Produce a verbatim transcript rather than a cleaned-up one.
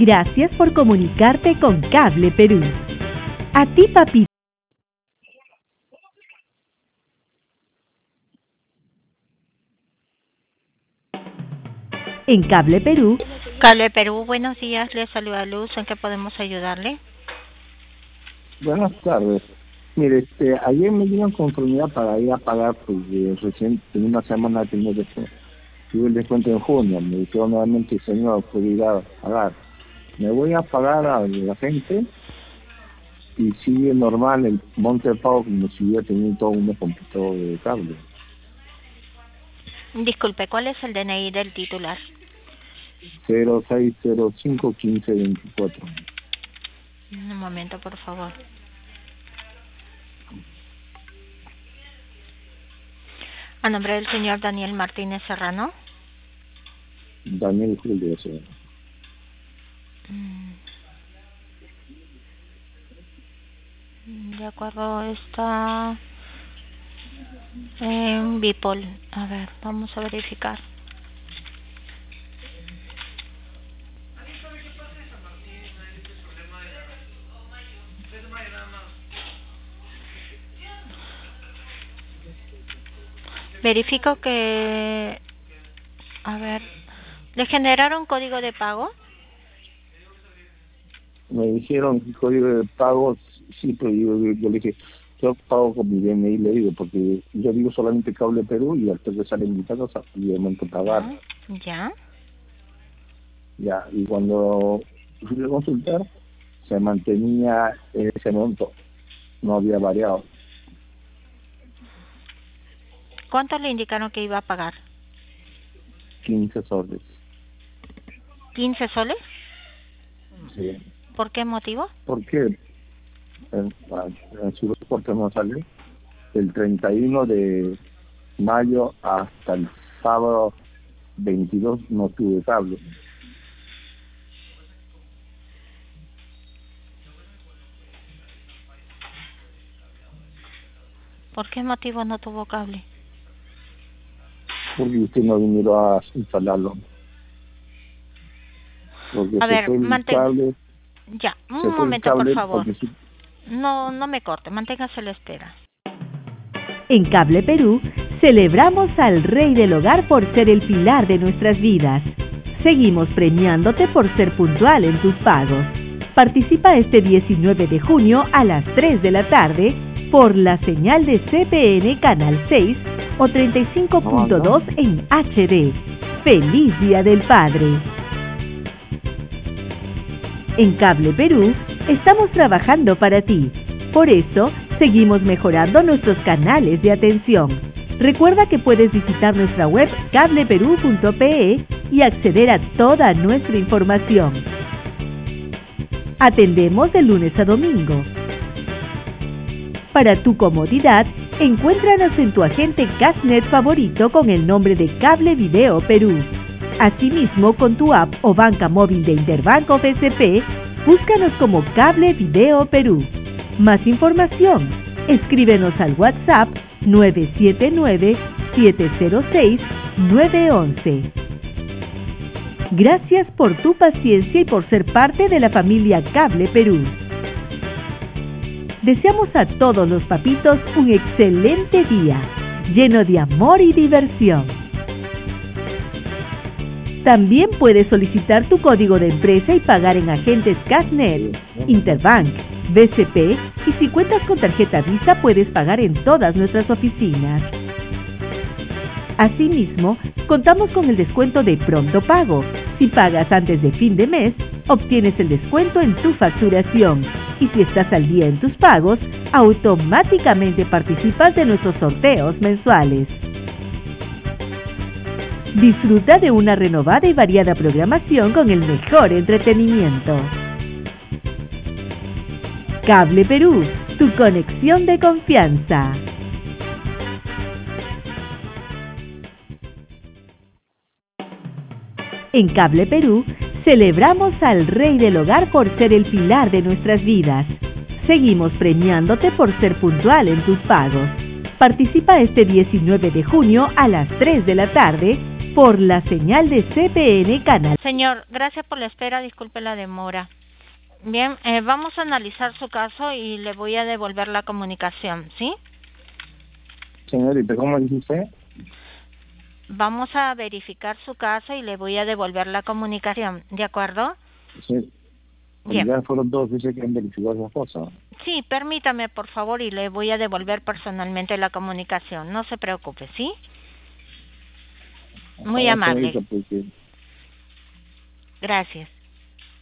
Gracias por comunicarte con Cable Perú. A ti, papi. En Cable Perú. Cable Perú, buenos días, le saluda Luz, ¿en qué podemos ayudarle? Buenas tardes. Mire, este, ayer me dieron conformidad para ir a pagar, porque recién en una semana tenía que tuve el descuento en junio. Me dijeron nuevamente, señor, puede ir a pagar. Me voy a pagar a la gente y sigue normal el monte de pago como si hubiera tenido todo un computador de cable. Disculpe, ¿cuál es el D N I del titular? cero seis cero cinco uno cinco dos cuatro. Un momento, por favor. A nombre del señor Daniel Martínez Serrano. Daniel Julio Serrano. De acuerdo, está en Bipol. A ver, vamos a verificar. Verifico que... A ver, ¿le generaron código de pago? Me dijeron que código de pago, sí, pero yo, yo le dije, yo pago con mi D N I, le digo, porque yo digo solamente Cable Perú y al que sale en mi casa, obviamente pagar. Ah, ya. Ya, y cuando fui a consultar, se mantenía en ese monto, no había variado. ¿Cuánto le indicaron que iba a pagar? quince soles. ¿quince soles? Sí. ¿Por qué motivo? Porque en, en su reporte no sale el treinta y uno de mayo hasta el sábado veintidós no tuve cable. ¿Por qué motivo no tuvo cable? Porque usted no vino a instalarlo. Porque a se ver, fue el mantén... cable. Ya, un momento, por favor. Si... No, no me corte, manténgase a la espera. En Cable Perú, celebramos al Rey del Hogar por ser el pilar de nuestras vidas. Seguimos premiándote por ser puntual en tus pagos. Participa este diecinueve de junio a las tres de la tarde por la señal de C P N Canal seis o treinta y cinco punto dos en H D. ¡Feliz Día del Padre! En Cable Perú, estamos trabajando para ti. Por eso, seguimos mejorando nuestros canales de atención. Recuerda que puedes visitar nuestra web cable perú punto pe y acceder a toda nuestra información. Atendemos de lunes a domingo. Para tu comodidad, encuéntranos en tu agente Cashnet favorito con el nombre de Cable Video Perú. Asimismo, con tu app o banca móvil de Interbank o B C P, búscanos como Cable Video Perú. Más información, escríbenos al WhatsApp nueve siete nueve, siete cero seis, nueve uno uno. Gracias por tu paciencia y por ser parte de la familia Cable Perú. Deseamos a todos los papitos un excelente día, lleno de amor y diversión. También puedes solicitar tu código de empresa y pagar en agentes Cashnet, Interbank, B C P y si cuentas con tarjeta Visa puedes pagar en todas nuestras oficinas. Asimismo, contamos con el descuento de Pronto Pago. Si pagas antes de fin de mes, obtienes el descuento en tu facturación. Y si estás al día en tus pagos, automáticamente participas de nuestros sorteos mensuales. Disfruta de una renovada y variada programación con el mejor entretenimiento. Cable Perú, tu conexión de confianza. En Cable Perú, celebramos al Rey del Hogar por ser el pilar de nuestras vidas. Seguimos premiándote por ser puntual en tus pagos. Participa este diecinueve de junio a las tres de la tarde por la señal de C P N Canal. Señor, gracias por la espera, disculpe la demora. Bien, eh, vamos a analizar su caso y le voy a devolver la comunicación, ¿sí? Señorita, ¿cómo dice usted? Vamos a verificar su caso y le voy a devolver la comunicación, ¿de acuerdo? Sí. Bien. Ya fueron dos veces que han verificado esas cosas. Sí, permítame, por favor, y le voy a devolver personalmente la comunicación. No se preocupe, ¿sí? Muy Ah, amable. señorita, porque Gracias.